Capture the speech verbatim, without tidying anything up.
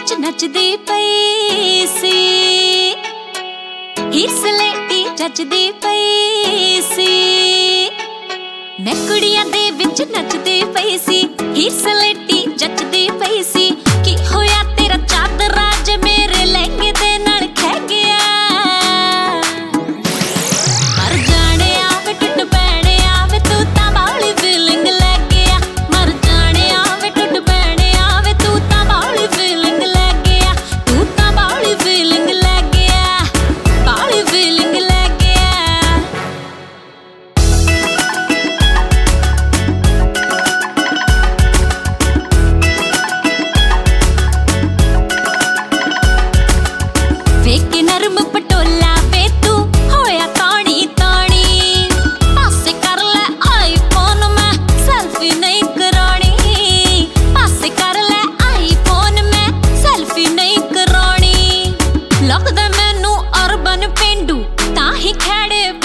विच नचदी पई सी, हीर सलेटी जचदी पई सी। मैं कुड़ियां दे विच नचदी पई सी, हीर सलेटी जचदी पई सी। की होया तेरा चादरा ज मेरे लहंगे दे नाल खह गया। मर जाने आवे टुट पैणे आवे तू तां बाली फीलिंग लै गया। मर जाने आवे टुट पैणे आवे तू तां बाली फीलिंग लै गया। तू तां बाली फीलिंग लै गया, बाली फीलिंग लै गया। वे के नरम पटोला वे तू होया तानी तानी। पासे कर ले आईफोन मैं सेल्फी नहीं करानी। पासे कर ले आईफोन मैं सेल्फी नहीं करानी। लगदा मैनू अर्बन पेंडू तां ही खैड़े